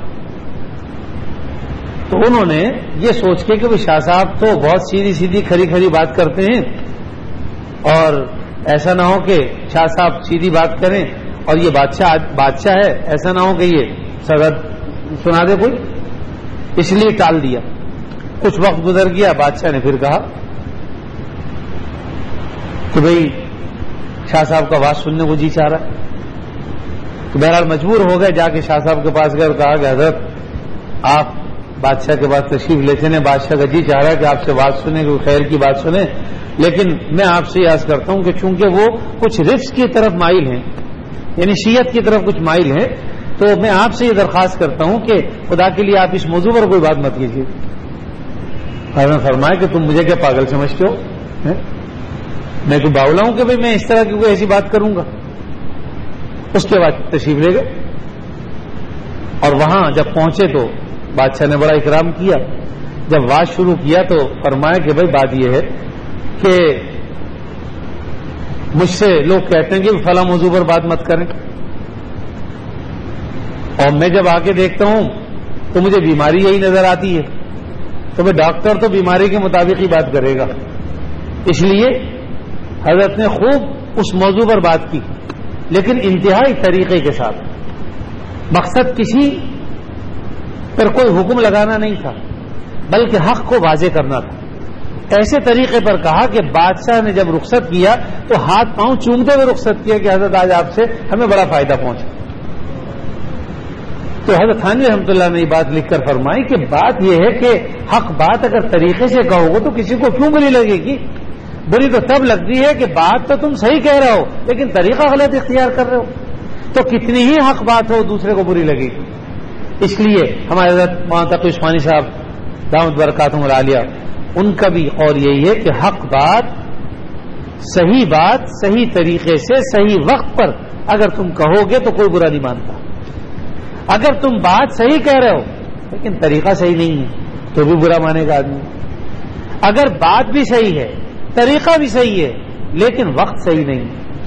تو انہوں نے یہ سوچ کے کہ شاہ صاحب تو بہت سیدھی سیدھی کھری کھری بات کرتے ہیں اور ایسا نہ ہو کہ شاہ صاحب سیدھی بات کریں اور یہ بادشاہ بادشاہ ہے, ایسا نہ ہو کہ یہ سزا سنا دے کوئی, اس لیے ٹال دیا. کچھ وقت گزر گیا, بادشاہ نے پھر کہا کہ بھئی شاہ صاحب کا آواز سننے کو جی چاہ رہا ہے. تو بہرحال مجبور ہو گئے, جا کے شاہ صاحب کے پاس گئے اور کہا کہ حضرت آپ بادشاہ کے پاس تشریف لیتے ہیں, بادشاہ کا جی چاہ رہا ہے کہ آپ سے بات سنیں, کوئی خیر کی بات سنیں, لیکن میں آپ سے یہ عرض کرتا ہوں کہ چونکہ وہ کچھ رفس کی طرف مائل ہیں, یعنی شیعت کی طرف کچھ مائل ہیں, تو میں آپ سے یہ درخواست کرتا ہوں کہ خدا کے لیے آپ اس موضوع پر کوئی بات مت کیجیے. حضرت نے فرمایا کہ تم مجھے کیا پاگل سمجھتے ہو؟ میں کوئی باولا ہوں کہ بھئی میں اس طرح کی کوئی ایسی بات کروں گا؟ اس کے بعد تشریف لے گئے اور وہاں جب پہنچے تو بادشاہ نے بڑا اکرام کیا. جب بات شروع کیا تو فرمایا کہ بھئی بات یہ ہے کہ مجھ سے لوگ کہتے ہیں کہ فلاں موضوع پر بات مت کریں، اور میں جب آ کے دیکھتا ہوں تو مجھے بیماری یہی نظر آتی ہے، تو میں ڈاکٹر تو بیماری کے مطابق ہی بات کرے گا. اس لیے حضرت نے خوب اس موضوع پر بات کی، لیکن انتہائی طریقے کے ساتھ. مقصد کسی پر کوئی حکم لگانا نہیں تھا، بلکہ حق کو واضح کرنا تھا. ایسے طریقے پر کہا کہ بادشاہ نے جب رخصت کیا تو ہاتھ پاؤں چومتے ہوئے رخصت کیا کہ حضرت آج آپ سے ہمیں بڑا فائدہ پہنچا. تو حضرت تھانوی رحمۃ اللہ نے یہ بات لکھ کر فرمائی کہ بات یہ ہے کہ حق بات اگر طریقے سے کہو گے تو کسی کو کیوں بری لگے گی؟ بری تو تب لگتی ہے کہ بات تو تم صحیح کہہ رہے ہو لیکن طریقہ غلط اختیار کر رہے ہو. تو کتنی ہی حق بات ہو دوسرے کو بری لگے گی. اس لیے ہمارے حضرت مولانا تقی عثمانی صاحب دامت برکاتہم العالیہ ان کا بھی قول یہی ہے کہ حق بات، صحیح بات، صحیح طریقے سے صحیح وقت پر اگر تم کہو گے تو کوئی برا نہیں مانتا. اگر تم بات صحیح کہہ رہے ہو لیکن طریقہ صحیح نہیں ہے تو بھی برا مانے گا آدمی. اگر بات بھی صحیح ہے، طریقہ بھی صحیح ہے، لیکن وقت صحیح نہیں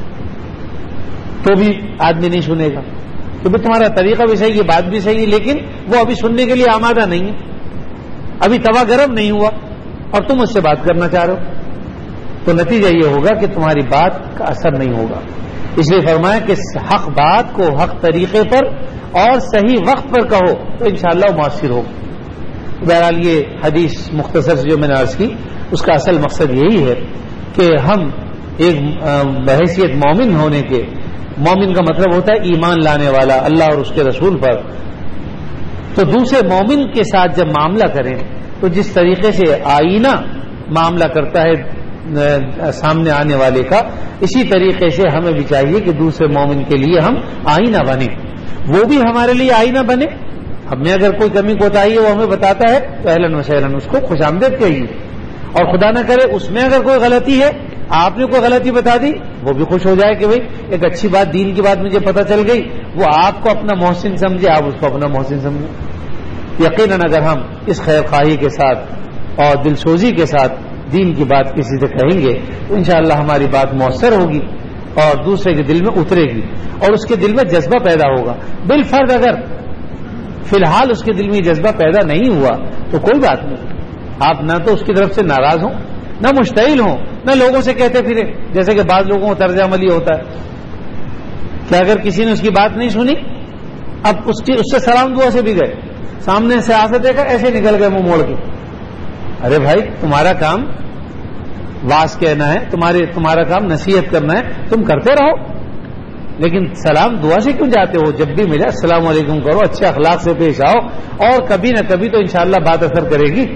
تو بھی آدمی نہیں سنے گا. تو بھی تمہارا طریقہ بھی صحیح ہے، بات بھی صحیح ہے، لیکن وہ ابھی سننے کے لیے آمادہ نہیں ہے، ابھی توا گرم نہیں ہوا اور تم اس سے بات کرنا چاہ رہے ہو، تو نتیجہ یہ ہوگا کہ تمہاری بات کا اثر نہیں ہوگا. اس لیے فرمایا کہ حق بات کو حق طریقے پر اور صحیح وقت پر کہو تو انشاءاللہ مؤثر ہوگا. بہرحال یہ حدیث مختصر سے جو میں نے عرض کی اس کا اصل مقصد یہی ہے کہ ہم ایک بحیثیت مومن ہونے کے، مومن کا مطلب ہوتا ہے ایمان لانے والا اللہ اور اس کے رسول پر، تو دوسرے مومن کے ساتھ جب معاملہ کریں تو جس طریقے سے آئینہ معاملہ کرتا ہے سامنے آنے والے کا، اسی طریقے سے ہمیں بھی چاہیے کہ دوسرے مومن کے لیے ہم آئینہ بنے، وہ بھی ہمارے لیے آئینہ بنے. ہم میں اگر کوئی کمی کوتاہی ہے وہ ہمیں بتاتا ہے تو اہلاً و سہلاً اس کو خوش آمدید کہیے، اور خدا نہ کرے اس میں اگر کوئی غلطی ہے، آپ نے کوئی غلطی بتا دی، وہ بھی خوش ہو جائے کہ بھئی ایک اچھی بات، دین کی بات مجھے پتہ چل گئی. وہ آپ کو اپنا محسن سمجھے، آپ اس کو اپنا محسن سمجھے. یقیناً اگر ہم اس خیر خواہی کے ساتھ اور دل سوزی کے ساتھ دین کی بات کسی سے کہیں گے تو انشاءاللہ ہماری بات مؤثر ہوگی اور دوسرے کے دل میں اترے گی اور اس کے دل میں جذبہ پیدا ہوگا. بالفرض اگر فی الحال اس کے دل میں جذبہ پیدا نہیں ہوا تو کوئی بات نہیں، آپ نہ تو اس کی طرف سے ناراض ہوں، نہ مشتعل ہوں، نہ لوگوں سے کہتے پھرے، جیسے کہ بعض لوگوں کو طرز عملی ہوتا ہے کہ اگر کسی نے اس کی بات نہیں سنی، اب اس کی اس سے سلام دعا سے بھی گئے، سامنے سے آ سے دیکھا ایسے نکل گئے منہ موڑ کے. ارے بھائی تمہارا کام واس کہنا ہے، تمہارے تمہارا کام نصیحت کرنا ہے، تم کرتے رہو، لیکن سلام دعا سے کیوں جاتے ہو؟ جب بھی ملے السلام علیکم کرو، اچھے اخلاق سے پیش آؤ، اور کبھی نہ کبھی تو انشاءاللہ بات اثر کرے گی.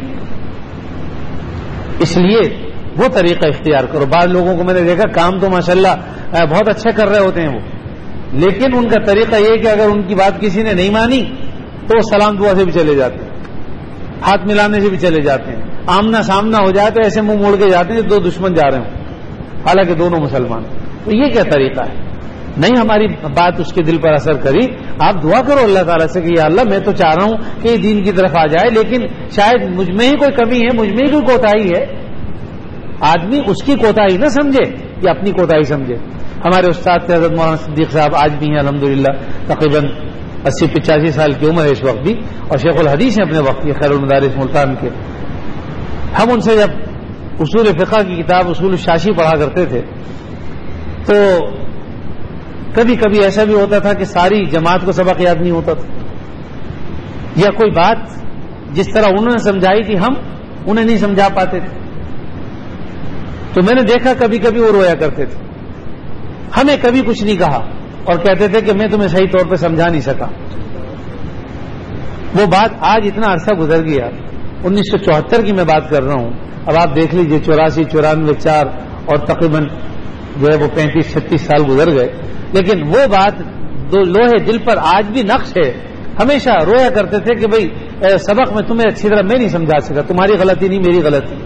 اس لیے وہ طریقہ اختیار کرو. بعض لوگوں کو میں نے دیکھا کام تو ماشاءاللہ بہت اچھا کر رہے ہوتے ہیں وہ، لیکن ان کا طریقہ یہ کہ اگر ان کی بات کسی نے نہیں مانی تو وہ سلام دعا سے بھی چلے جاتے ہیں، ہاتھ ملانے سے بھی چلے جاتے ہیں، آمنا سامنا ہو جائے تو ایسے منہ موڑ کے جاتے ہیں دو دشمن جا رہے ہوں، حالانکہ دونوں مسلمان. تو یہ کیا طریقہ ہے؟ نہیں ہماری بات اس کے دل پر اثر کری، آپ دعا کرو اللہ تعالیٰ سے کہ یا اللہ میں تو چاہ رہا ہوں کہ یہ دین کی طرف آ جائے، لیکن شاید مجھ میں ہی کوئی کمی ہے، مجھ میں ہی کوئی کوتاہی ہے. آدمی اس کی کوتاہی نہ سمجھے یا اپنی کوتاہی سمجھے. ہمارے استاد حضرت مولانا صدیق صاحب آج بھی ہیں الحمدللہ، تقریباً اسی پچاسی سال کی عمر ہے اس وقت بھی، اور شیخ الحدیث ہیں اپنے وقت کے، خیر المدارس ملتان کے. ہم ان سے جب اصول فقہ کی کتاب اصول الشاشی پڑھا کرتے تھے تو کبھی کبھی ایسا بھی ہوتا تھا کہ ساری جماعت کو سبق یاد نہیں ہوتا تھا، یا کوئی بات جس طرح انہوں نے سمجھائی تھی ہم انہیں نہیں سمجھا پاتے تھے. تو میں نے دیکھا کبھی کبھی وہ رویا کرتے تھے، ہمیں کبھی کچھ نہیں کہا اور کہتے تھے کہ میں تمہیں صحیح طور پہ سمجھا نہیں سکا. وہ بات آج اتنا عرصہ گزر گیا، انیس سو چوہتر کی میں بات کر رہا ہوں، اب آپ دیکھ لیجئے چوراسی چورانوے چار اور تقریباً جو ہے وہ پینتیس چھتیس سال گزر گئے، لیکن وہ بات دو لوہے دل پر آج بھی نقش ہے ہمیشہ رویا کرتے تھے کہ بھئی سبق میں تمہیں اچھی طرح میں نہیں سمجھا سکا، تمہاری غلطی نہیں میری غلطی.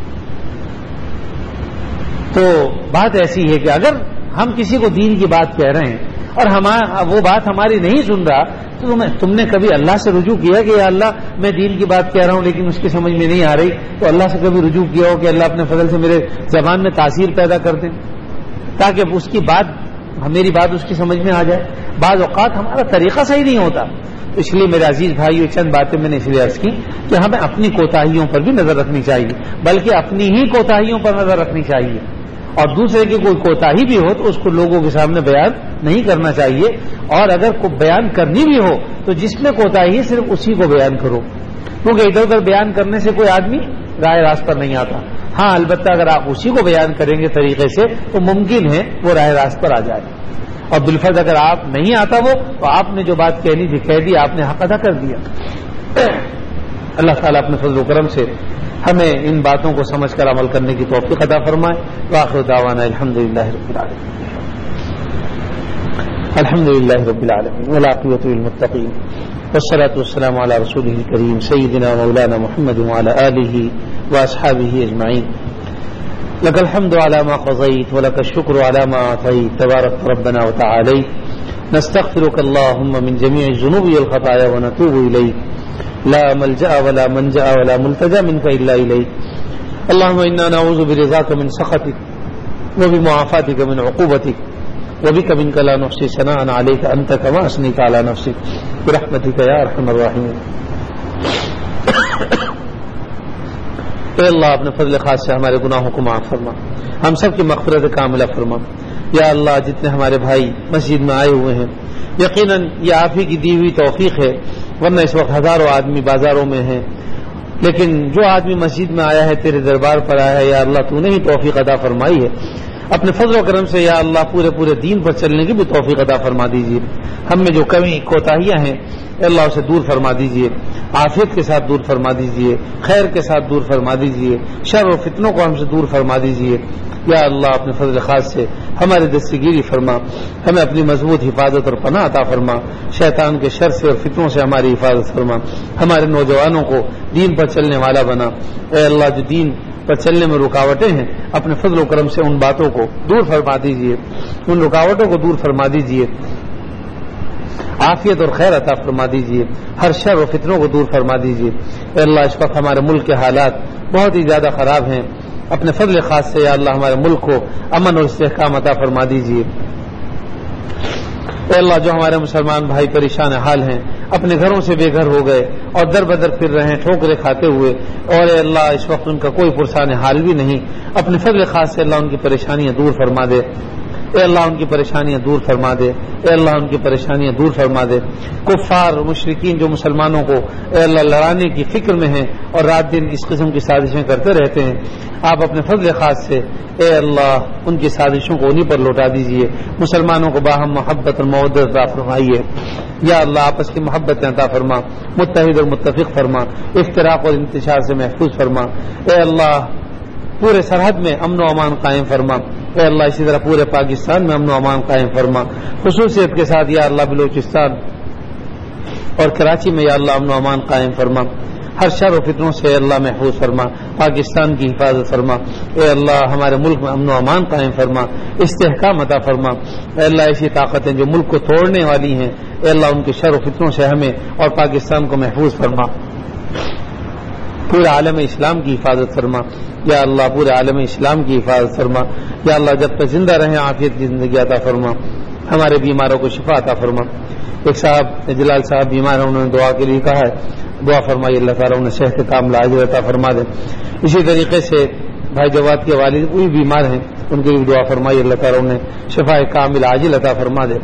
تو بات ایسی ہے کہ اگر ہم کسی کو دین کی بات کہہ رہے ہیں اور ہمارا وہ بات ہماری نہیں سن رہا تو تم نے کبھی اللہ سے رجوع کیا کہ یا اللہ میں دین کی بات کہہ رہا ہوں لیکن اس کی سمجھ میں نہیں آ رہی، تو اللہ سے کبھی رجوع کیا ہو کہ اللہ اپنے فضل سے میرے زبان میں تاثیر پیدا کر دیں تاکہ اس کی بات میری بات اس کی سمجھ میں آ جائے. بعض اوقات ہمارا طریقہ صحیح نہیں ہوتا. تو اس لیے میرے عزیز بھائیو چند باتیں میں نے اس لیے عرض کی کہ ہمیں اپنی کوتاہیوں پر بھی نظر رکھنی چاہیے، بلکہ اپنی ہی کوتاہیوں پر نظر رکھنی چاہیے، اور دوسرے کی کوئی کوتاہی بھی ہو تو اس کو لوگوں کے سامنے بیان نہیں کرنا چاہیے، اور اگر کوئی بیان کرنی بھی ہو تو جس میں کوتاہی ہے صرف اسی کو بیان کرو، کیونکہ ادھر ادھر بیان کرنے سے کوئی آدمی راہ راست پر نہیں آتا. ہاں البتہ اگر آپ اسی کو بیان کریں گے طریقے سے تو ممکن ہے وہ راہ راست پر آ جائے، اور بالفرض اگر آپ نہیں آتا وہ تو آپ نے جو بات کہنی تھی کہہ دی، آپ نے حق ادا کر دیا. اللہ تعالیٰ اپنے فضل و کرم سے ہمیں ان باتوں کو سمجھ کر عمل کرنے کی توفیق عطا فرمائے. وآخر دعوانا الحمدللہ رب العالمین. الحمدللہ رب العالمین والعاقبۃ للمتقین والصلاة والسلام علی رسولہ الکریم سیدنا مولانا محمد وعلی آلہ واصحابہ اجمعین. لك الحمد على ما قضيت ولك الشكر على ما أعطيت تبارك ربنا وتعالى. نستغفرك اللهم من جميع الذنوب والخطايا ونتوب إليك، لا ملجأ ولا منجأ ولا ملتجأ منك إلا إليك. اللهم إنا نعوذ برضاك من سخطك وبمعافاتك من عقوبتك وبك منك لا نحصي ثناء عليك أنت كما أثنيت على نفسك برحمتك يا أرحم الراحمين. اے اللہ اپنے فضل خاص سے ہمارے گناہوں کو معاف فرما، ہم سب کی مغفرت کاملہ فرما. یا اللہ جتنے ہمارے بھائی مسجد میں آئے ہوئے ہیں یقیناً یہ آپ ہی کی دی ہوئی توفیق ہے، ورنہ اس وقت ہزاروں آدمی بازاروں میں ہیں، لیکن جو آدمی مسجد میں آیا ہے تیرے دربار پر آیا ہے یا اللہ تو نے ہی توفیق عطا فرمائی ہے. اپنے فضل و کرم سے یا اللہ پورے پورے دین پر چلنے کی بھی توفیق عطا فرما دیجیے. ہم میں جو کمی کوتاہیاں ہیں اللہ اسے دور فرما دیجیے، عافیت کے ساتھ دور فرما دیجیے، خیر کے ساتھ دور فرما دیجیے، شر و فتنوں کو ہم سے دور فرما دیجیے. یا اللہ اپنے فضل خاص سے ہمارے دستگیری فرما، ہمیں اپنی مضبوط حفاظت اور پناہ عطا فرما، شیطان کے شر سے اور فتنوں سے ہماری حفاظت فرما، ہمارے نوجوانوں کو دین پر چلنے والا بنا. اے اللہ جو دین پر چلنے میں رکاوٹیں ہیں اپنے فضل و کرم سے ان باتوں کو دور فرما دیجیے، ان رکاوٹوں کو دور فرما دیجیے، عافیت اور خیر عطا فرما دیجیے، ہر شر و فتنوں کو دور فرما دیجیے. اے اللہ اس وقت ہمارے ملک کے حالات بہت ہی زیادہ خراب ہیں، اپنے فضل خاص سے یا اللہ ہمارے ملک کو امن اور استحکام عطا فرما دیجیے. اے اللہ جو ہمارے مسلمان بھائی پریشان حال ہیں، اپنے گھروں سے بے گھر ہو گئے اور در بدر پھر رہے ہیں ٹھوکرے کھاتے ہوئے، اور اے اللہ اس وقت ان کا کوئی پرسان حال بھی نہیں، اپنے فضل خاص سے اللہ ان کی پریشانیاں دور فرما دے. اے اللہ ان کی پریشانیاں دور فرما دے، اے اللہ ان کی پریشانیاں دور فرما دے. کفار مشرکین جو مسلمانوں کو اے اللہ لڑانے کی فکر میں ہیں اور رات دن اس قسم کی سازشیں کرتے رہتے ہیں، آپ اپنے فضل خاص سے اے اللہ ان کی سازشوں کو انہی پر لوٹا دیجیے. مسلمانوں کو باہم محبت اور مودت عطا فرمائیے. یا اللہ آپس کی محبت عطا فرما، متحد اور متفق فرما، افتراق اور انتشار سے محفوظ فرما. اے اللہ پورے سرحد میں امن و امان قائم فرما. اے اللہ اسی طرح پورے پاکستان میں امن و امان قائم فرما، خصوصیت کے ساتھ یا اللہ بلوچستان اور کراچی میں یا اللہ امن و امان قائم فرما. ہر شر و فتنوں سے اللہ محفوظ فرما، پاکستان کی حفاظت فرما. اے اللہ ہمارے ملک میں امن و امان قائم فرما، استحکام عطا فرما. اے اللہ ایسی طاقتیں جو ملک کو توڑنے والی ہیں اے اللہ ان کے شر و فتنوں سے ہمیں اور پاکستان کو محفوظ فرما. پورے عالم اسلام کی حفاظت فرما. یا اللہ پورے عالم اسلام کی حفاظت فرما. یا اللہ جب تک زندہ رہیں عافیت کی زندگی عطا فرما، ہمارے بیماروں کو شفا عطا فرما. ایک صاحب جلال صاحب بیمار ہیں، انہوں نے دعا کے لیے کہا ہے، دعا فرمائی اللہ تعالیٰ انہیں صحت کاملہ عاجل عطا فرما دے. اسی طریقے سے بھائی جواد کے والد کوئی بیمار ہیں، ان کے لیے دعا فرمائی اللہ تعالیٰ انہیں شفا کاملہ عاجل عطا فرما دے.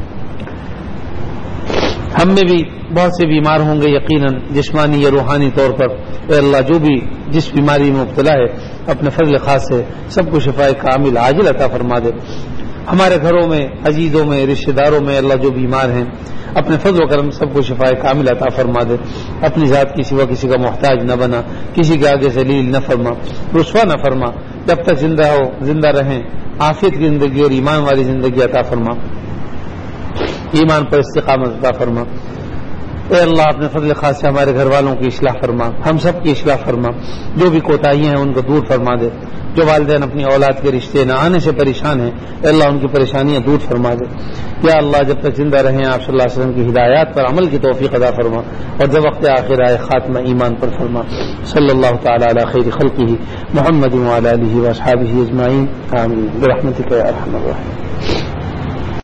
ہم میں بھی بہت سے بیمار ہوں گے یقیناً جسمانی یا روحانی طور پر. اے اللہ جو بھی جس بیماری میں مبتلا ہے اپنے فضل خاص سے سب کو شفا کامل عاجل عطا فرما دے. ہمارے گھروں میں عزیزوں میں رشتہ داروں میں اللہ جو بیمار ہیں اپنے فضل و کرم سب کو شفا کامل عطا فرما دے. اپنی ذات کی سوا کسی کا محتاج نہ بنا، کسی کے آگے ذلیل نہ فرما، رسوا نہ فرما. جب تک زندہ ہو زندہ رہیں عافیت کی زندگی اور ایمان والی زندگی عطا فرما، ایمان پر استقامت عطا فرما. اے اللہ اپنے فضل خاص سے ہمارے گھر والوں کی اصلاح فرما، ہم سب کی اصلاح فرما، جو بھی کوتاہیاں ہیں ان کو دور فرما دے، جو والدین اپنی اولاد کے رشتے نہ آنے سے پریشان ہیں اے اللہ ان کی پریشانیاں دور فرما دے۔ یا اللہ جب تک زندہ رہیں آپ صلی اللہ علیہ وسلم کی ہدایات پر عمل کی توفیق عطا فرما، اور جب وقت آخر آئے خاتمہ ایمان پر فرما۔ صلی اللہ تعالی علی خیر خلقہ محمد وعلی آلہ واصحابہ اجمعین، آمین برحمتک یا ارحم الراحمین۔